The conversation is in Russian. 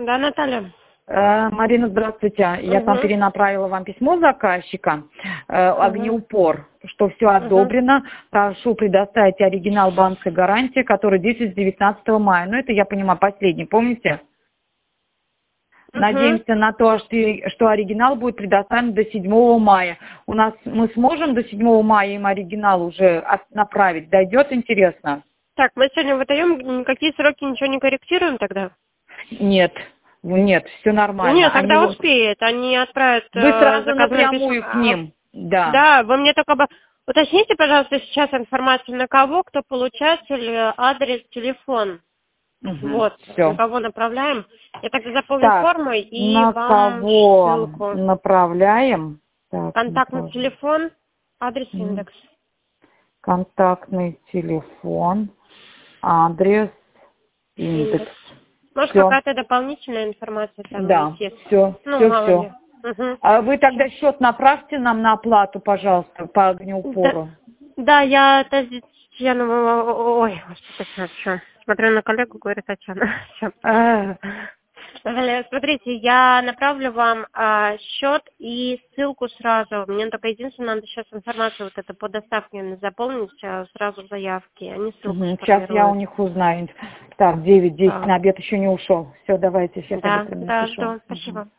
Да, Наталья. Марина, здравствуйте. Я там перенаправила вам письмо заказчика, огнеупор, что все одобрено. Прошу предоставить оригинал банковской гарантии, который действует с 19 мая. Ну, это, я понимаю, последний, помните? Надеемся на то, что оригинал будет предоставлен до 7 мая. Мы сможем до 7 мая им оригинал уже направить? Дойдет, интересно? Так, мы сегодня выдаем, никакие сроки ничего не корректируем тогда? Нет, все нормально. Нет, тогда успеет, они отправят Вы сразу заказное напрямую письмо. к ним, да. Да, вы мне только уточните, пожалуйста, сейчас информацию на кого, кто получатель, адрес, телефон. Вот, Все. на кого направляем. Я тогда заполню форму и на вам кого ссылку. направляем? Так, Контактный телефон, адрес, индекс. Контактный телефон, адрес, индекс. Может, какая-то дополнительная информация там есть? Все, мало ли. А вы тогда счет направьте нам на оплату, пожалуйста, по огнеупору. Да, я Татьяна, ой, господи, смотрю на коллегу, говорит Татьяна. Смотрите, я направлю вам счет и ссылку сразу. Мне только единственное, надо сейчас информацию вот это по доставке заполнить сразу в заявке. Они ссылку Сейчас я у них узнаю. Так, 9-10 на обед еще не ушел. Все, давайте, сейчас я быстро напишу. Спасибо.